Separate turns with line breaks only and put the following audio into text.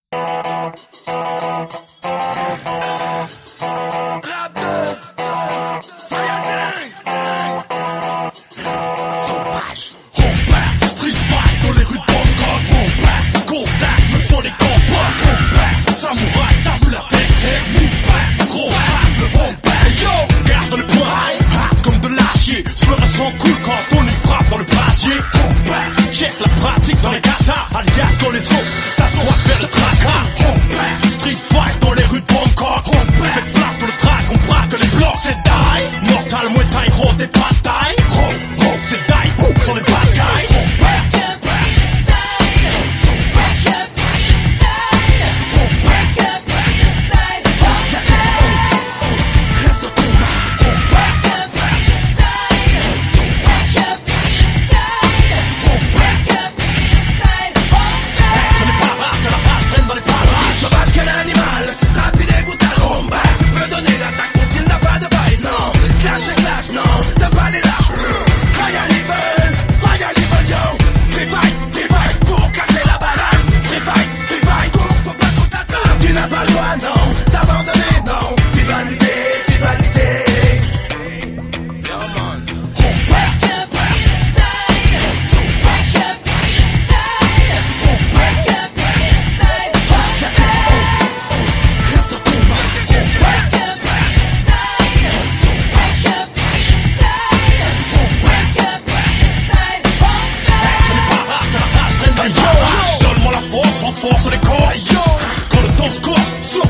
Street fight dans les rues de Bangkok. Mon back, contact, même sur les compots. Mon back, samouraï, ça vous la tête. Mon back, gros rap, le bon back. Yo, garde le point, hard comme de l'acier. Je me ressens cool quand on y frappe dans le brasier. Mon back, check la pratique dans les katas. Alias dans les eaux, la soie vers le tracas. Mon back, street fight dans les rues de Bangkok. Mon back, faites place pour le track, on braque les blocs. C'est die, mortal, muay thai, raw, des batailles. C'est die, sur les bad guys. Donne-moi la force, renforce les corps. Quand le temps se corse,